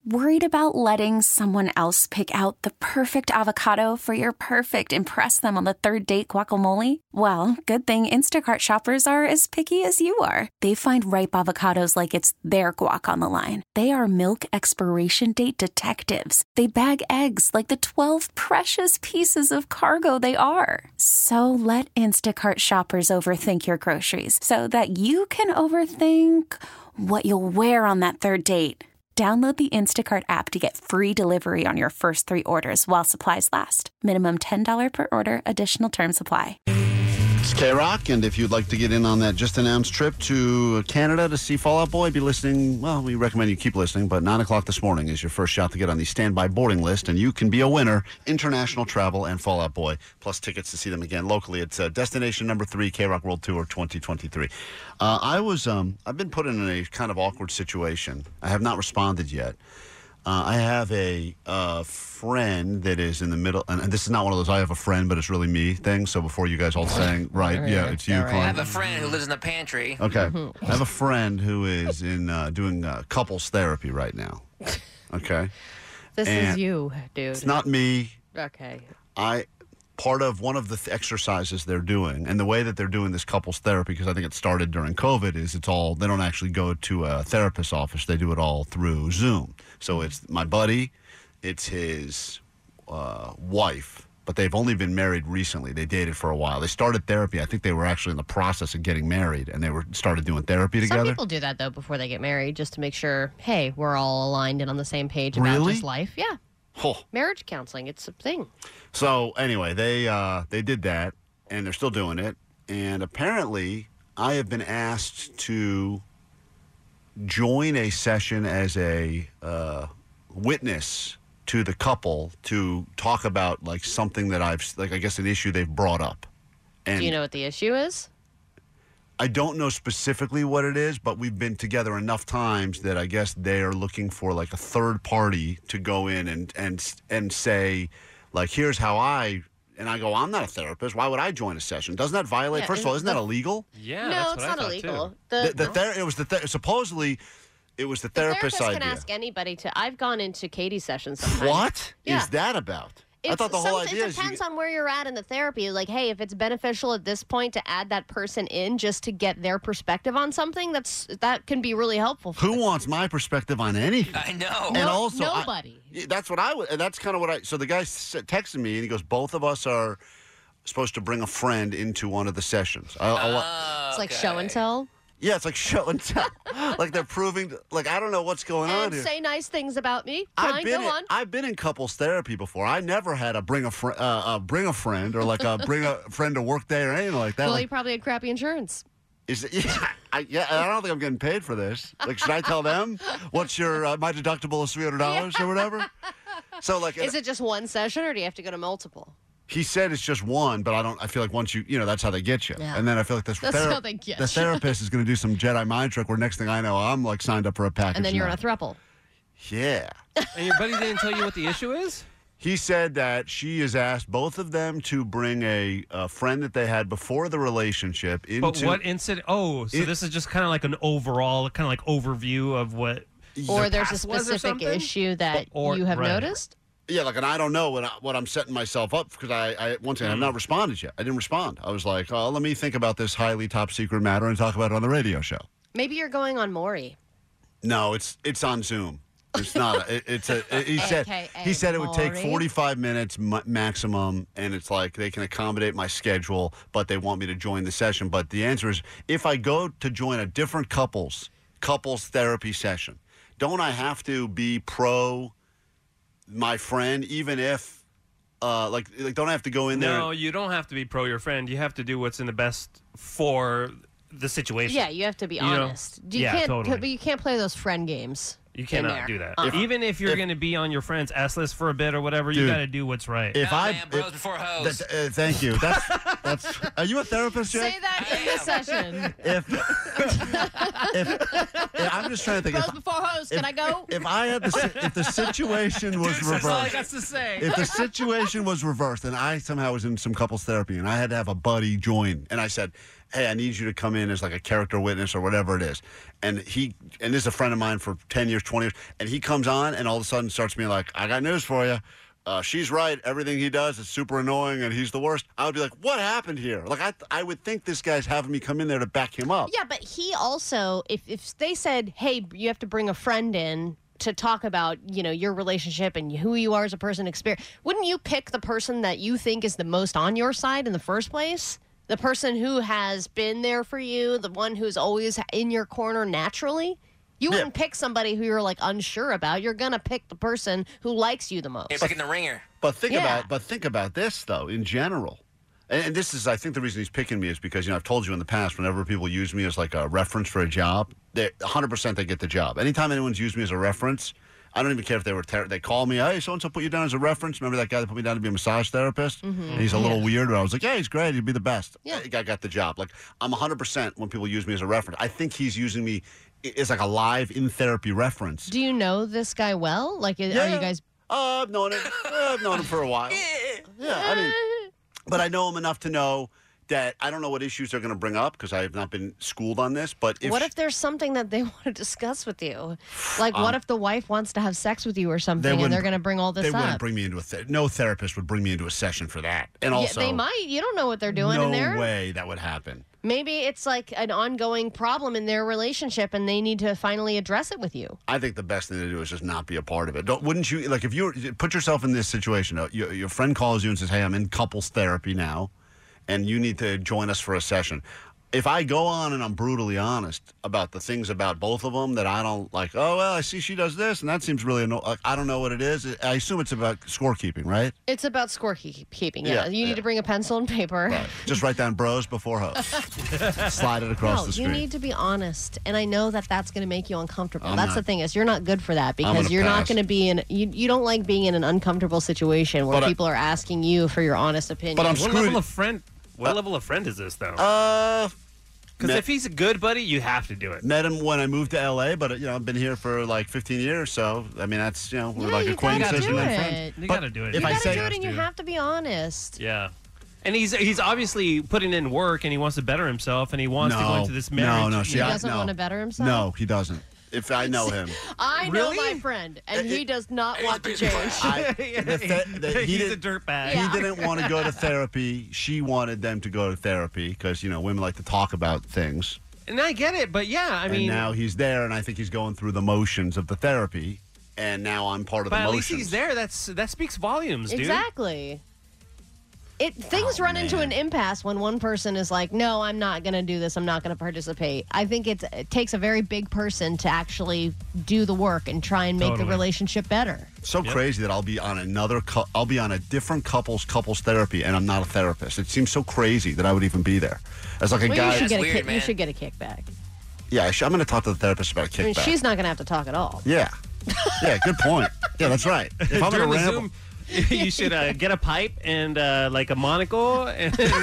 Worried about letting someone else pick out the perfect avocado for your perfect impress them on the third date guacamole? Well, good thing Instacart shoppers are as picky as you are. They find ripe avocados like it's their guac on the line. They are milk expiration date detectives. They bag eggs like the 12 precious pieces of cargo they are. So let Instacart shoppers overthink your groceries so that you can overthink what you'll wear on that third date. Download the Instacart app to get free delivery on your first 3 orders while supplies last. Minimum $10 per order. Additional terms apply. It's K-Rock, and if you'd like to get in on that just-announced trip to Canada to see Fall Out Boy, be listening. Well, we recommend you keep listening, but 9 o'clock this morning is your first shot to get on the standby boarding list, and you can be a winner. International travel and Fall Out Boy, plus tickets to see them again locally. It's destination number 3, K-Rock World Tour 2023. I've been put in a kind of awkward situation. I have not responded yet. I have a friend that is in the middle, and this is not one of those I have a friend, but it's really me things. So before you guys all saying, right, yeah, it's you, Clint. I have a friend who lives in the pantry. Okay. I have a friend who is in doing couples therapy right now. Okay. This is you, dude. It's not me. Okay. Part of one of the exercises they're doing, and the way that they're doing this couples therapy, because I think it started during COVID, is they don't actually go to a therapist's office. They do it all through Zoom. So it's my buddy, it's his wife, but they've only been married recently. They dated for a while. They started therapy. I think they were actually in the process of getting married, and they started doing therapy together. Some people do that, though, before they get married, just to make sure, hey, we're all aligned and on the same page about just life. Yeah. Oh. Marriage counseling, it's a thing. So anyway, they did that, and they're still doing it. And apparently, I have been asked to join a session as a witness to the couple to talk about like something that I guess an issue they've brought up. And do you know what the issue is? I don't know specifically what it is, but we've been together enough times that I guess they are looking for like a third party to go in and say, like, here's how I go, I'm not a therapist. Why would I join a session? Doesn't that violate? First of all, isn't that illegal? Yeah, no, that's it's what not I thought illegal. Supposedly it was the therapist's idea. The therapist can ask anybody to. I've gone into Katie's sessions sometimes. What is that about? I thought the whole idea is... It depends on where you're at in the therapy. Like, hey, if it's beneficial at this point to add that person in just to get their perspective on something, that can be really helpful. Who wants my perspective on anything? I know. And also, nobody. That's what I would... That's kind of what I... So the guy texted me, and he goes, both of us are supposed to bring a friend into one of the sessions. It's like show and tell. Yeah, it's like show and tell. Like they're proving, like, I don't know what's going on here. Say nice things about me. I've been in couples therapy before. I never had a bring a friend or like a bring a friend to work day or anything like that. Well, like, you probably had crappy insurance. Is it, I don't think I'm getting paid for this. Like, should I tell them what's your my deductible is $300 or whatever? So like, is it just one session or do you have to go to multiple? He said it's just one, but I feel like once that's how they get you. Yeah. And then I feel like the therapist is going to do some Jedi mind trick where next thing I know, I'm like signed up for a package. And then you're in a throuple. Yeah. And your buddy didn't tell you what the issue is? He said that she has asked both of them to bring a friend that they had before the relationship into... But what incident? Oh, so this is just kind of like an overall, kind of like overview of what... Or there's a specific issue that you have noticed? Yeah, like, and I don't know what I'm setting myself up because I once again, I have not responded yet. I didn't respond. I was like, let me think about this highly top secret matter and talk about it on the radio show. Maybe you're going on Maury. No, it's on Zoom. It's not. He said it would take 45 minutes maximum, and it's like they can accommodate my schedule, but they want me to join the session. But the answer is, if I go to join a different couples therapy session, don't I have to be pro my friend, even if like don't I have to go in there? No, you don't have to be pro your friend. You have to do what's in the best for the situation. Yeah, you have to be honest. Totally. But you can't play those friend games. You cannot do that. Even if you're going to be on your friend's S list for a bit or whatever, you got to do what's right. Bros before hoes. Thank you. Are you a therapist, Jake? Say that in the session. If I'm just trying to think. Pros before host, can I go? If the situation was That's all I reversed, got to say. if the situation was reversed, and I somehow was in some couples therapy, and I had to have a buddy join, and I said, "Hey, I need you to come in as like a character witness or whatever it is," and this is a friend of mine for 10 years, 20 years, and he comes on and all of a sudden starts being like, "I got news for you. She's right. Everything he does is super annoying, and he's the worst." I would be like, "What happened here?" Like, I would think this guy's having me come in there to back him up. Yeah, but he also, if they said, hey, you have to bring a friend in to talk about, your relationship and who you are as a person, wouldn't you pick the person that you think is the most on your side in the first place? The person who has been there for you, the one who's always in your corner naturally? You wouldn't pick somebody who you're like unsure about. You're gonna pick the person who likes you the most. You're picking the ringer. But think about this though. In general, and this is, I think, the reason he's picking me is because I've told you in the past, whenever people use me as like a reference for a job, 100% they get the job. Anytime anyone's used me as a reference, I don't even care if they call me, "Hey, so and so put you down as a reference." Remember that guy that put me down to be a massage therapist? Mm-hmm. And he's a little weird, but I was like, "Yeah, he's great. He'd be the best." Yeah. I got the job. Like, I'm 100% when people use me as a reference. I think he's using me as like a live in therapy reference. Do you know this guy well? Like, are you guys? I've known him. I've known him for a while. Yeah, but I know him enough to know that I don't know what issues they're going to bring up because I have not been schooled on this. But what if there's something that they want to discuss with you? Like, what if the wife wants to have sex with you or something, and they're going to bring all this up? They wouldn't bring me into no therapist would bring me into a session for that. And also, they might. You don't know what they're doing in there. No way that would happen. Maybe it's like an ongoing problem in their relationship, and they need to finally address it with you. I think the best thing to do is just not be a part of it. Wouldn't you, like, if you put yourself in this situation, your friend calls you and says, "Hey, I'm in couples therapy now, and you need to join us for a session." If I go on and I'm brutally honest about the things about both of them that I don't like, "Oh, well, I see she does this, and that seems really annoying." Like, I don't know what it is. I assume it's about scorekeeping, right? It's about scorekeeping, yeah. You need to bring a pencil and paper. Right. Just write down bros before host. Slide it across the screen. You need to be honest, and I know that that's going to make you uncomfortable. That's the thing is you're not good for that because you're not going to be in, you don't like being in an uncomfortable situation where people are asking you for your honest opinion. But What level of friend is this, though? Because if he's a good buddy, you have to do it. Met him when I moved to L.A., but I've been here for like 15 years, so I mean that's we're like acquaintances and then friends. You got to do it. You got to do it, and you have to be honest. Yeah. And he's obviously putting in work, and he wants to better himself, and he wants to go into this marriage. No, he doesn't want to better himself? No, he doesn't. If I know him. I know my friend, and he does not want to change. He's a dirtbag. He didn't want to go to therapy. She wanted them to go to therapy because, women like to talk about things. And I get it, but I mean. And now he's there, and I think he's going through the motions of the therapy, and now I'm part of the motions. But at least he's there. That speaks volumes, dude. Exactly. Things run into an impasse when one person is like, "No, I'm not going to do this. I'm not going to participate." I think it takes a very big person to actually do the work and try and make the relationship better. So crazy that I'll be on a different couples therapy, and I'm not a therapist. It seems so crazy that I would even be there. As like a guy. You should get a kickback. Yeah, I'm going to talk to the therapist about a kickback. I mean, she's not going to have to talk at all. Yeah. Yeah, good point. Yeah, that's right. If I'm going to ramble. You should get a pipe and like a monocle, and That's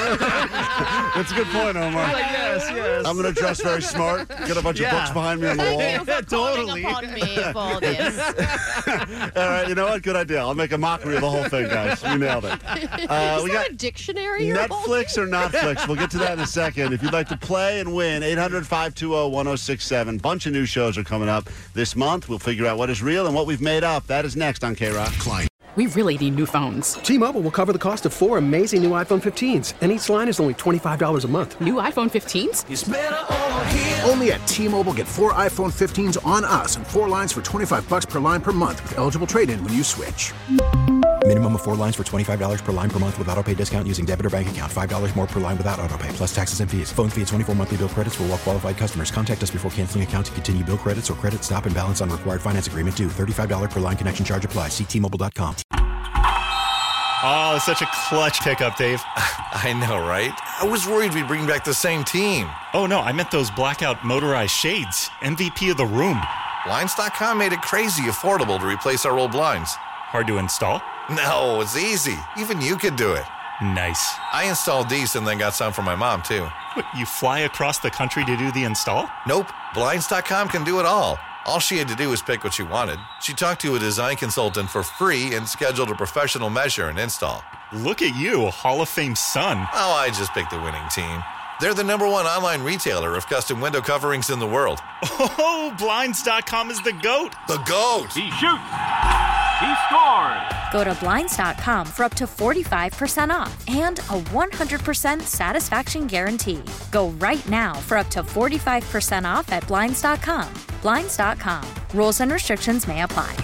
a good point, Omar. Yes. I'm going to dress very smart. Get a bunch of books behind me on the wall. Thank you for calling upon me for all this. All right, you know what? Good idea. I'll make a mockery of the whole thing, guys. We nailed it. We got a dictionary. Netflix or Notflix. We'll get to that in a second. If you'd like to play and win, 800-520-1067. Bunch of new shows are coming up this month. We'll figure out what is real and what we've made up. That is next on K-Rock. Klein. We really need new phones. T-Mobile will cover the cost of 4 amazing new iPhone 15s, and each line is only $25 a month. New iPhone 15s? It's better over here. Only at T-Mobile, get 4 iPhone 15s on us and 4 lines for $25 per line per month with eligible trade-in when you switch. Minimum of 4 lines for $25 per line per month with autopay discount using debit or bank account. $5 more per line without autopay, plus taxes and fees. Phone fee at 24 monthly bill credits for well-qualified customers. Contact us before canceling account to continue bill credits or credit stop and balance on required finance agreement due. $35 per line connection charge applies. See T-Mobile.com. Oh, such a clutch pickup, Dave. I know, right? I was worried we'd bring back the same team. Oh, no, I meant those blackout motorized shades. MVP of the room. Blinds.com made it crazy affordable to replace our old blinds. Hard to install? No, it's easy. Even you could do it. Nice. I installed these and then got some for my mom, too. What, you fly across the country to do the install? Nope. Blinds.com can do it all. All she had to do was pick what she wanted. She talked to a design consultant for free and scheduled a professional measure and install. Look at you, a Hall of Fame son. Oh, I just picked the winning team. They're the #1 online retailer of custom window coverings in the world. Oh, Blinds.com is the GOAT. The GOAT. He shoots. He scores. Go to Blinds.com for up to 45% off and a 100% satisfaction guarantee. Go right now for up to 45% off at Blinds.com. Blinds.com. Rules and restrictions may apply.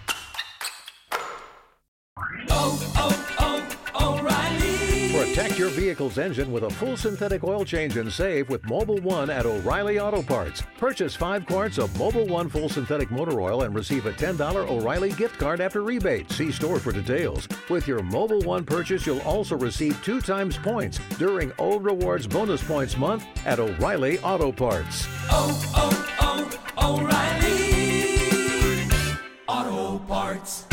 Protect your vehicle's engine with a full synthetic oil change and save with Mobil 1 at O'Reilly Auto Parts. Purchase 5 quarts of Mobil 1 full synthetic motor oil and receive a $10 O'Reilly gift card after rebate. See store for details. With your Mobil 1 purchase, you'll also receive 2 times points during O Rewards Bonus Points Month at O'Reilly Auto Parts. O'Reilly Auto Parts.